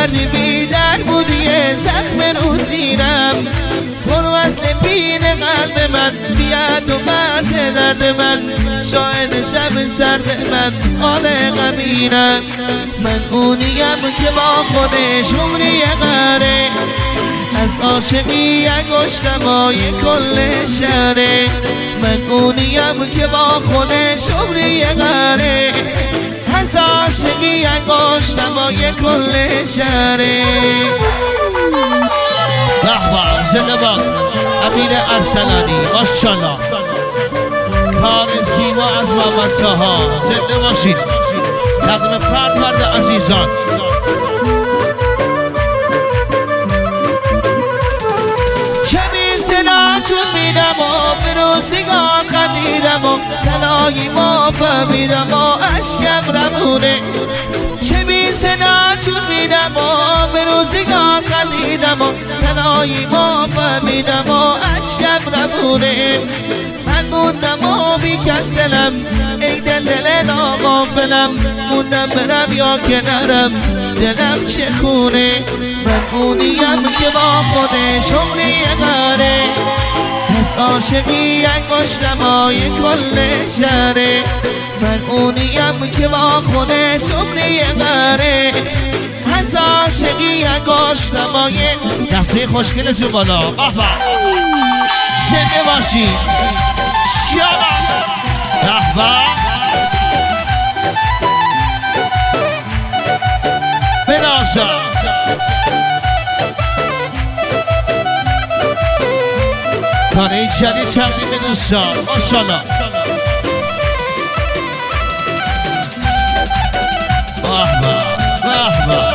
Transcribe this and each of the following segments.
کردی بی در بودی زخم رو سینم برو اصل بین قلب من بیاد و مرز درد من شاهد شب سرد من حال غمینم من اونیم که با خودش عمری قره از عاشقی انگشتمای کل شهره من اونیم که با خودش عمری قره از عاشقی انگشتمای کل شهره رحمه زنده باد امیر ارسلانی ماشاءالله کار زیبا از محمد ساها زنده باشید تقدیم فرد عزیزان کمی سناتون میدم و به روزگار خندیدم و تنهایی ما فهمیدم و اشکم رمونه کمی سناتون میدم و به روزگار خندیدم و تنهایی ما فهمیدم و اشکم رمونه من موندم و بیکسلم ای دل ناغافلم موندم برم یا که نرم دلم چه خونه من اونیم که با خودش عمری قره از عاشقی انگشتمای کل شهره من اونیم که با خودش عمری قره از عاشقی انگشتمای دسته خوشگلتون بالا احبا زنده باشید شما احبا بناشا کانه جدید چندی به دوستان ماشاءالله احبا احبا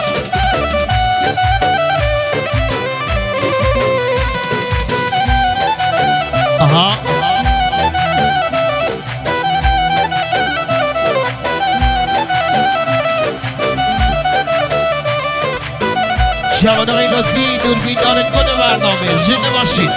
آها جوان آقای لطفی دوربیدار کل برنامه زنده باشید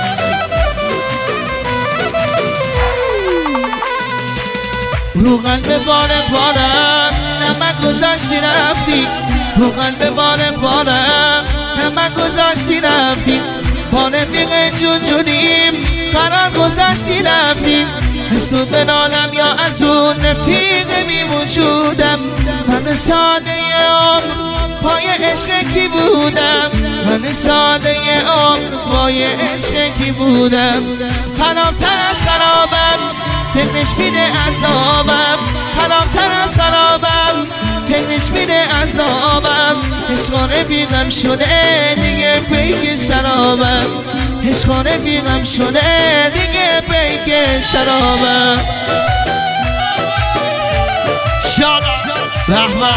رو قلب بارم نمک گذاشتی رفتی رو قلب بارم نمک گذاشتی رفتی با رفیق جونیم قرار گذاشتی رفتی از تو بنالم یا از اون رفیق بی وجودم من ساده عمر پای عشق کی بودم من ساده عمر پای عشق کی بودم خرابتر از خرابم فکرش میده عذابم خرابتر از خرابم فکرش میده عذابم عشق رفیقم شده دیگه پیک شرابم عشق رفیقم شده دیگه پیک شرابم شالا رحمه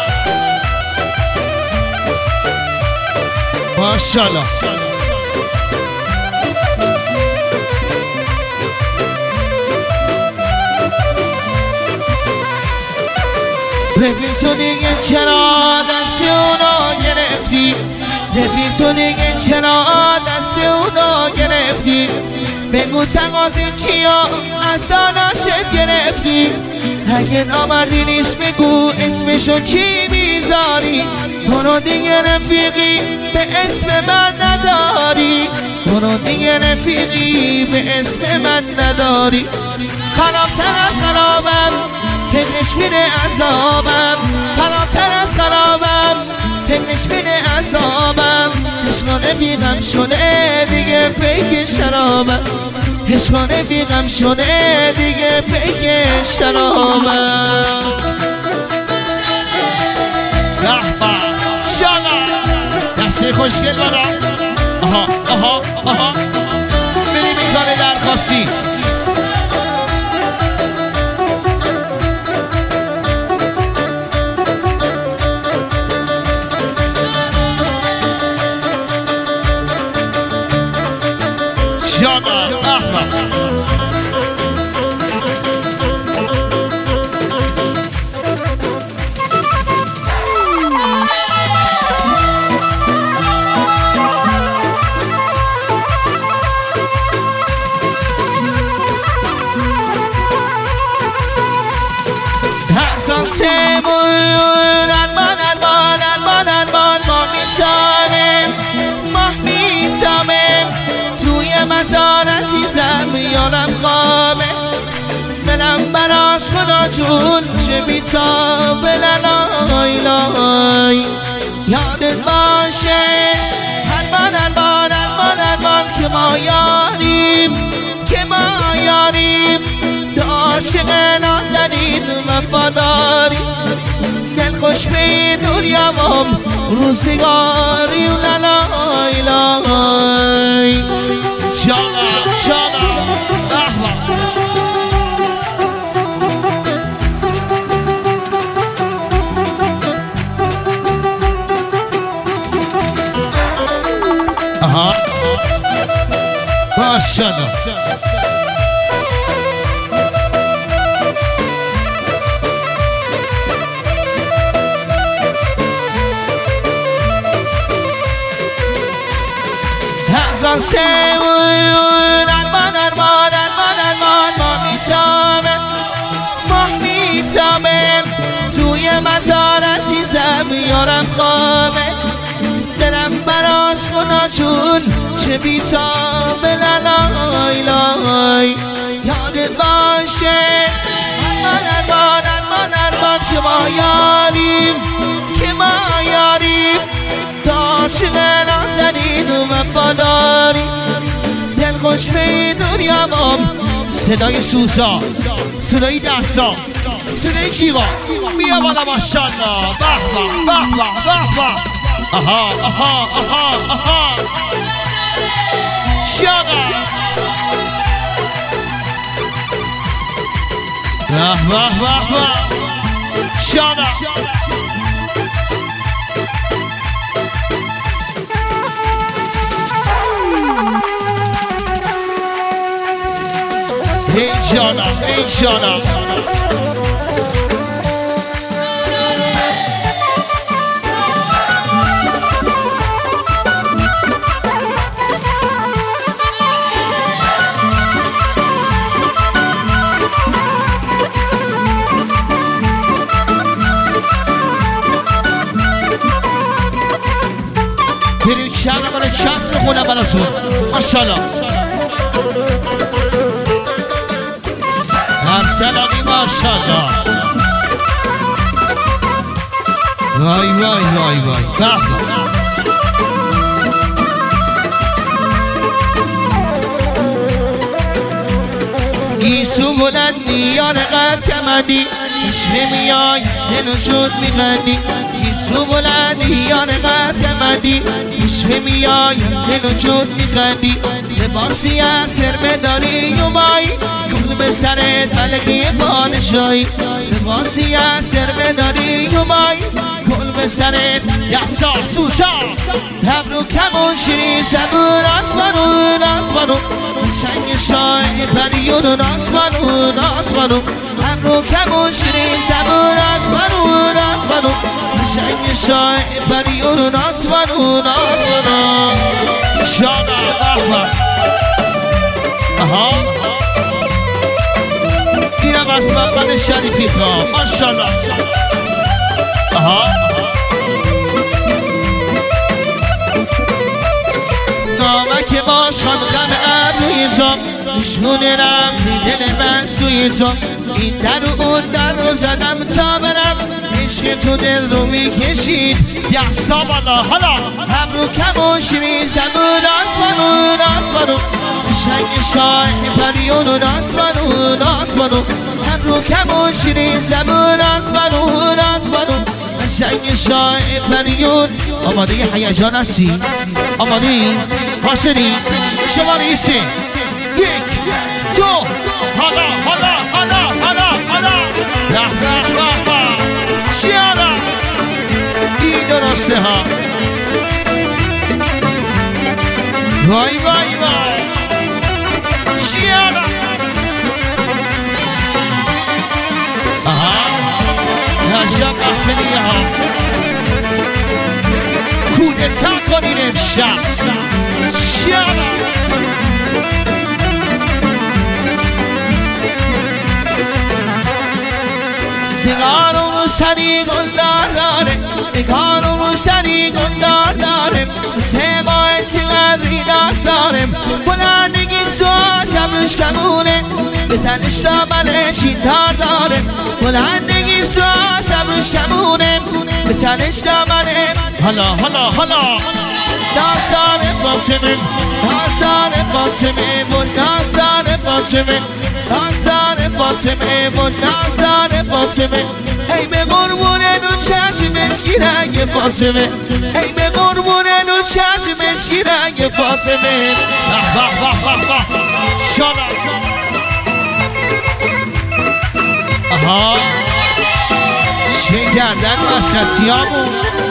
ماشاءالله رفیق تو دیگه چرا دست اونو گرفتی رفیق تو دیگه چرا دست اونو گرفتی بگو تقاضی چیا از داناشت گرفتی اگه نامردی نیست بگو اسمشو چی میذاری برو دیگه رفیقی به اسم من نداری برو دیگه رفیقی به اسم من نداری خرابتر از خرابم فکرش میره عذابم خرابتر از خرابم فکرش میره عذابم عشق رفیقم شده دیگه پیک شرابم عشق رفیقم شده دیگه پیک شرابم رحمه شالا دسته خوشگل بالا آها آها آها بریم این کار درخواستی جانا احمد Son se muy یارم خوابه دلم براش خدا جون چه بیتاب لای لای یادت باشه هرمان که ما یاریم عاشق نازنین وفاداری دل خوش به دنیام روزگاری و لای لای جانا احمد ماشاءالله هزار سمون ارمان ما میتابم توی مزار عزیزم یارم خوابه دلم براش خدا جون چه بیتاب لای لای یادت باشه ارمان که ما یاریم عاشق نازنین و وفاداری دل خوش به دنیام صدای سوزا صدای دستا صدای جیوا بیا بالا ماشاءالله به آها شاقا به شاقا ای جانا بریم چند من چسب خونم براتون ماشاءالله ارسلانی ماشاءالله وای گیسو بلندی یار قد کمندی عشق میای سن شد میخندی گیسو بلندی یار قد کمندی عشق میای سن شد میخندی لباسی از سرمه داری و مایی گل به سرت ملکی پادشاهی لباسی از سرمه داری و مایی گل به سرت یسا سوتا هبرو کمون شیری زبور آسمانو سنگ شای پریون آسمانو هبرو کمون شیری زبور آسمانو سنگ شای پریون آسمانو شانا احمد اینم از محمد شریفی خواه ماشاءالله نامک باش خانقم ابروی زم نشون رفت دل من سوی زم این در و اون در رو زدم تا برم عشق تو دل رو میکشید یحسا بالا حالا هبرو کمون شیری زبون آسمانو شنگ شاه پریون آسمانو هبرو کمون شیری زبون آسمانو شنگ شاه پریون آماده یه هیجان هستی؟ آماده ای؟ حاضری؟ شما ریسی 1 2 حالا چیانا این درسته ها وای چیانا عجب احمدیه ها کودتا کنین امشب چیانا سیگار و روسری گلدار داره نگار روسری گلدار داره 3 ماه چقدری ناز داره بلندگی سوا شبش کمونه به تنش دامن چینتار داره بلندگی سوا شبش کمونه به تنش دامن حالا داستان فاطمه داستان فاطمه و داستان فاطمه داستان فاطمه و داستان فاطمه ای به قربون اون چشم مشکی رنگ فاطمه ای به قربون اون چشم مشکی رنگ فاطمه شالا آها چه کردن وسطیامون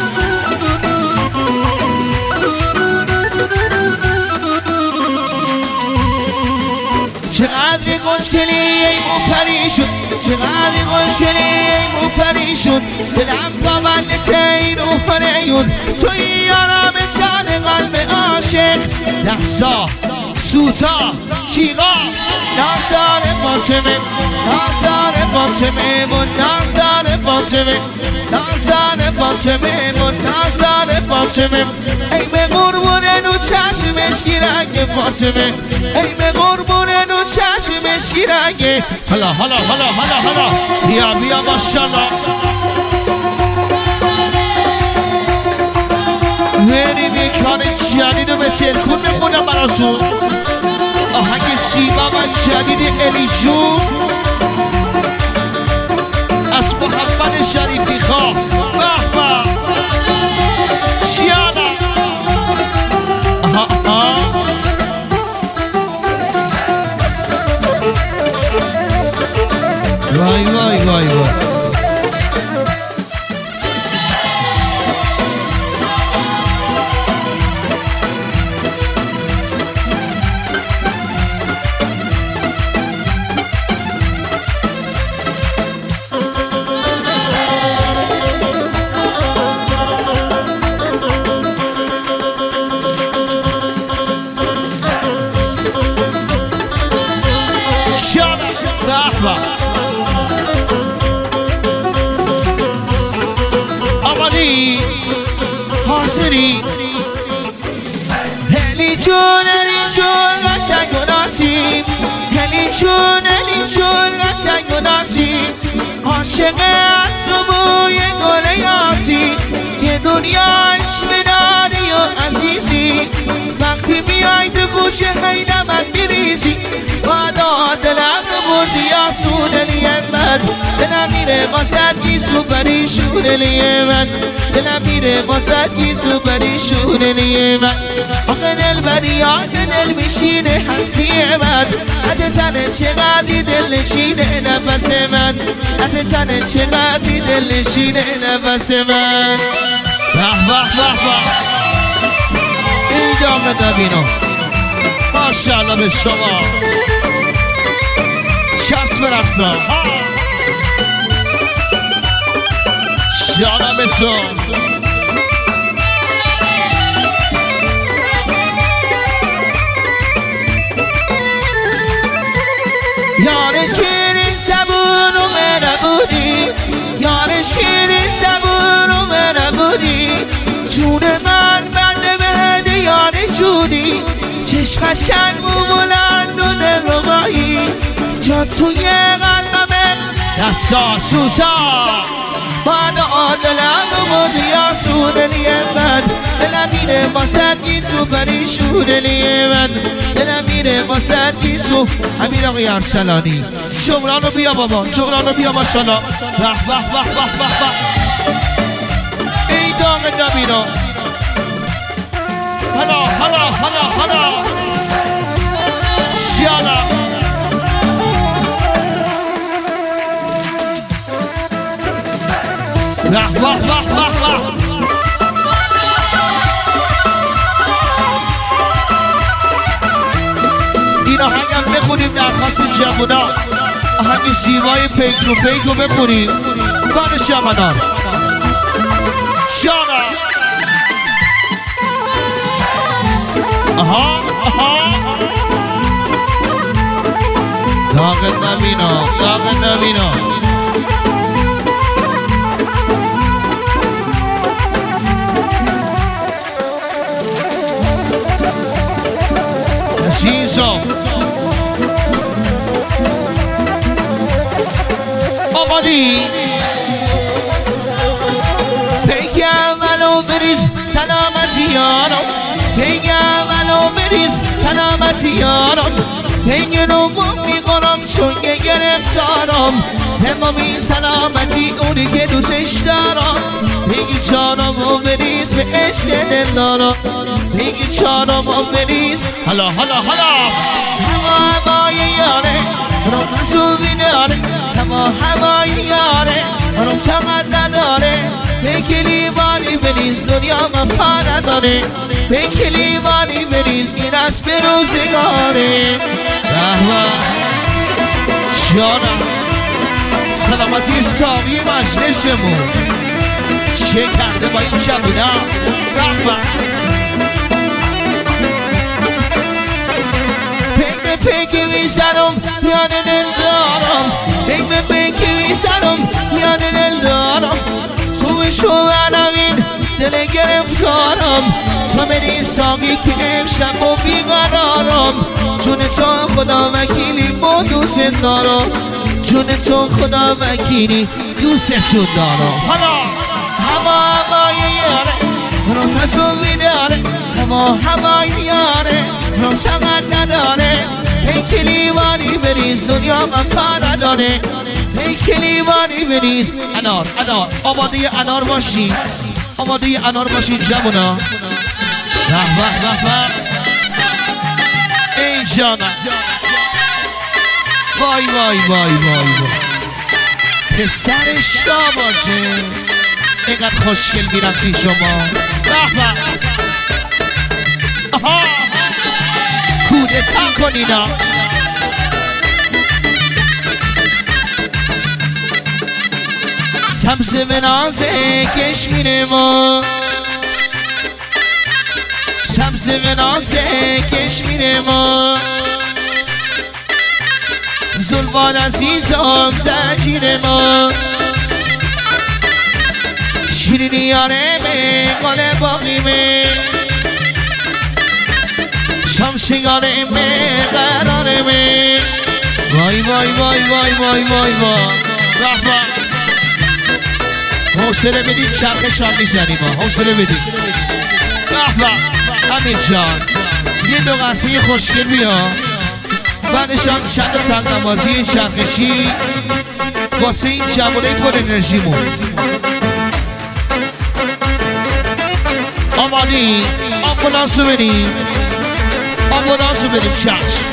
چقدر خوشگلی ای مو پریشون چقدر خوشگلی ای مو پریشون دلم پابند تی روح نیون توی یارم جان قلب عاشق دستا سوتا چیغا نازدار فاطمه نازدار فاطمه و نازدار فاطمه نازدار فاطمه و نازدار فاطمه ای به قربون نو چشم مشکی رنگ فاطمه ای به قربون نو چشم مشکی رنگ حالا بیا ماشاءالله بریم یک کار جدید رو به تلکون بخونم براتون آهنگ سیما و جدید الی جون از محمد شریفی خواه بحبا شیانا وای آمادی حاضری هلی جون قشنگ و ناسی هلی جون قشنگ و ناسی عاشق عطر و بوی گل یاسی یه دنیا عشق داری و عزیزی وقتی میای تو گوشه هی نمک میریزی بادا دلم رو بردی آسون لیه من دلم میره واسد گیسو پریشون لیه من دلم میره واسد گیسو پریشون لیه من آخه دل بریان دل میشینه هستی من حتی تنه چقدری دل نشینه نفس من حتی تنه چقدری دل نشینه نفس من این دامه دبینو ماشاءالله به شما چسب رقصا شانه به تو یار شیرین زبون و مربودی یار شیرین زبون و مربودی جون من بنده بهده یار جونی چشم شنگ و بلند و دلربایی جا توی قلبمه دستا سوتا بعد آدلم و بردی آسونه لیه من دلم میره واسد گیسو پریشونه لیه من دلم میره واسد گیسو امیر آقای ارسلانی جمرانو بیا بابا جمرانو بیا ماشاءالله ای داغ دبینا حالا شیالا این آهنگم بخونیم درخواست جوونا آهنگ زیبای پیک رو بخونیم بعد شمنان شانا آها داغ نبینا حساب آمادی بگم ولو بریز سلامتی یارم بگم ولو بریز سلامتی یارم بگم میکنم چون گرفتارم زمامی سلامتی اونی که دوستش دارم بگی جانم و بریز به عشق دل دارم بگی جانم و بریز حالا هوای یاره رو مسئولی داره هوای یاره رو چقدر نداره به کلیوانی بریز دنیا مفا نداره به کلیوانی بریز این از به روزگاره جانم سلامتی سامی مجلسمون چه کرده با این شبینا پیک میزنم یاد دل دارم پیک میزنم یاد دل دارم تو شوهرمین دل گرفتارم تو بری ساقی که امشب و بیقرارم جون تو خدا وکیلی با دوست دارم جون تو خدا وکیلی دوستتون دارم حالا هوای یاره رو تصوی داره هوای یاره رو چقدر نداره ای کلیوانی بریز دنیا مفا نداره ای کلیوانی بریز انار آماده انار باشی آماده انار باشی جوونا ای جانا وای پسر شاماجه اینقدر خوشگل بیرمتی شما کودتا کنینا سبز منازه کشمیر ما سبز منازه کشمیر ما زلفان عزیزم زنجیر ما شیرینی یارمه قال باقیمه شمشگارمه قرارمه وای حوصله بدید چرخ شام میزنیم حوصله بدید امیر جان یه دو قصه خوشگل بیا بعدشان چند تنگ نمازی چرخشی واسه این جوانه پر انرژیمون آمادی آمبولانس رو بریم چشم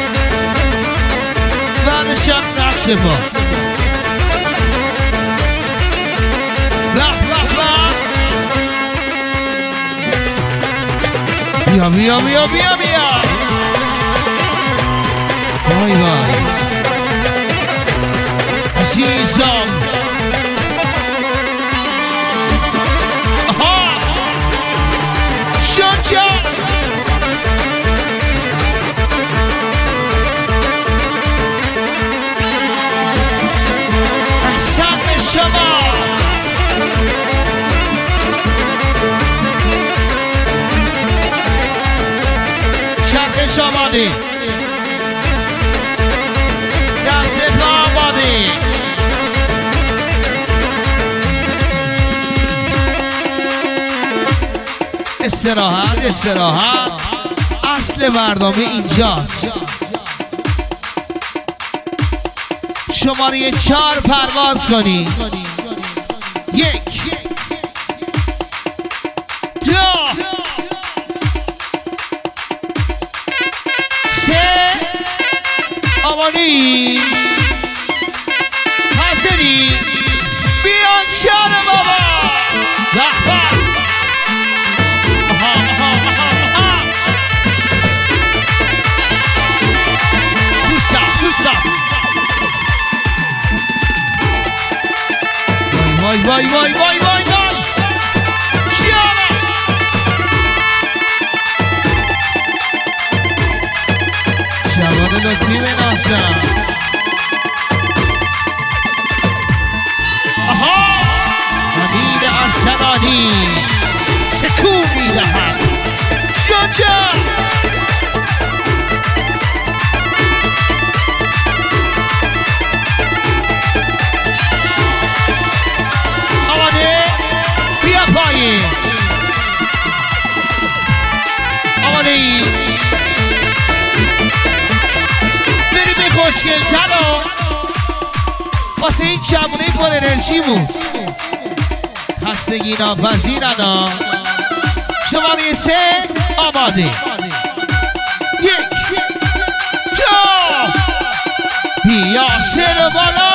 بعدشان رقص ما بیا وای عزیزم شانچا احسان به شما شرخ شمالی دست آبادی استراحت اصل برنامه اینجاست شماره 4 پرواز کنی 1 2 3 آمانی حسنی بیان چار بابا رحمت وای شیالا شبان لطفی بناسم امیر ارسلانی تکون میدهد جانجا خوشگل تنو واسه این جوونه پر انرژیمون خستگی ناپذیرن شماره 3 آماده 1 2 بیا سر بالا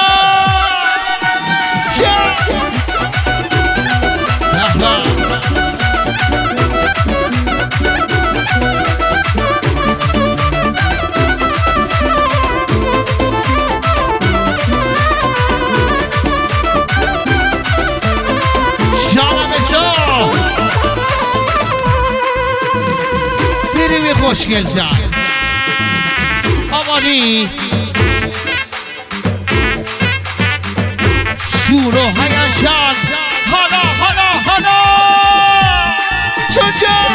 خوشگل جان آمادی شور و هیجان حالا چون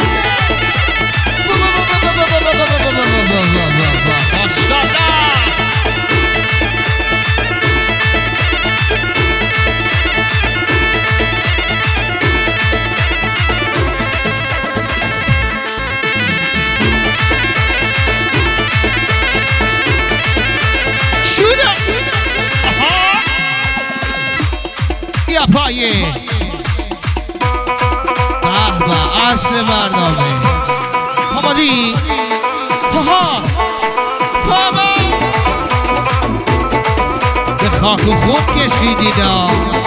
بیا پایه به اصل برنامه آمادی به خاک و خود کشیدید